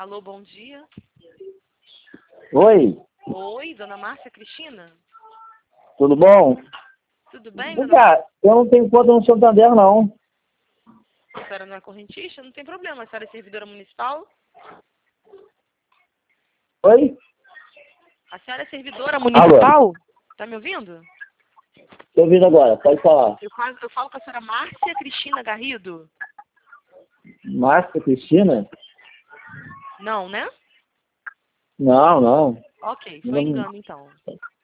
Alô, bom dia. Oi, Oi, dona Márcia Cristina? tudo bom? Tudo bem, Vem dona Márcia? cá, eu não tenho conta no Santander, não. A senhora não é correntista? Não tem problema. A senhora é servidora municipal? Oi? A senhora é servidora municipal? Tá me ouvindo? Tô ouvindo agora, pode falar. Eu falo com a senhora Márcia Cristina Garrido? Márcia Cristina? Não, né? Não, não. Ok, foi Não- engano então.